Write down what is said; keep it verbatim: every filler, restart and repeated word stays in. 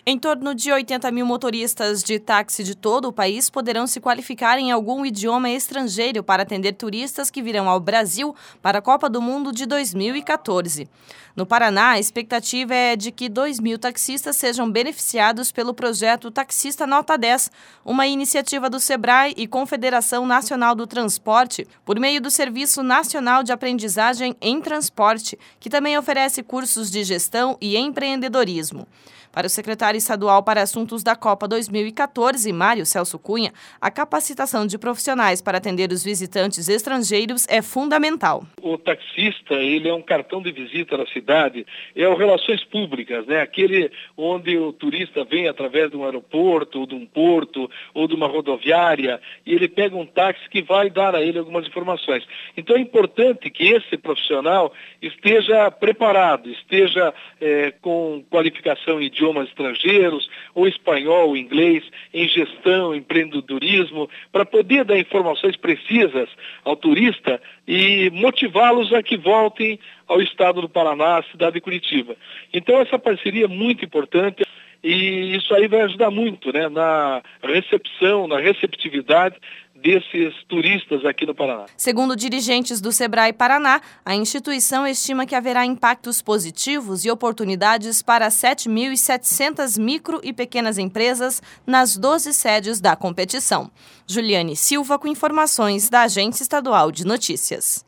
Em torno de oitenta mil motoristas de táxi de todo o país poderão se qualificar em algum idioma estrangeiro para atender turistas que virão ao Brasil para a Copa do Mundo de dois mil e quatorze. No Paraná, a expectativa é de que dois mil taxistas sejam beneficiados pelo projeto Taxista Nota dez, uma iniciativa do Sebrae e Confederação Nacional do Transporte, por meio do Serviço Nacional de Aprendizagem em Transporte, que também oferece cursos de gestão e empreendedorismo. Para o secretário estadual para Assuntos da Copa dois mil e quatorze, Mário Celso Cunha, a capacitação de profissionais para atender os visitantes estrangeiros é fundamental. O taxista, ele é um cartão de visita da cidade, é o relações públicas, né? Aquele onde o turista vem através de um aeroporto, ou de um porto, ou de uma rodoviária, e ele pega um táxi que vai dar a ele algumas informações. Então é importante que esse profissional esteja preparado, esteja é, com qualificação em idiomas estrangeiros, ou espanhol, ou inglês, em gestão, empreendedorismo, para poder dar informações precisas ao turista e motivá-los a que voltem ao estado do Paraná, à cidade de Curitiba. Então essa parceria é muito importante e isso aí vai ajudar muito, né, na recepção, na receptividade desses turistas aqui no Paraná. Segundo dirigentes do Sebrae Paraná, a instituição estima que haverá impactos positivos e oportunidades para sete mil e setecentas micro e pequenas empresas nas doze sedes da competição. Juliane Silva com informações da Agência Estadual de Notícias.